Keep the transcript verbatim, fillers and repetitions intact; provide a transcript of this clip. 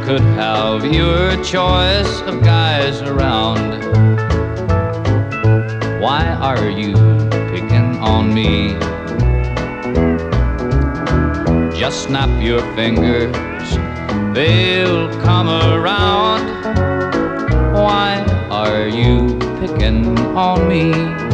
could have your choice of guys around. Why are you picking on me? Just snap your fingers, they'll come around. Why are you picking on me?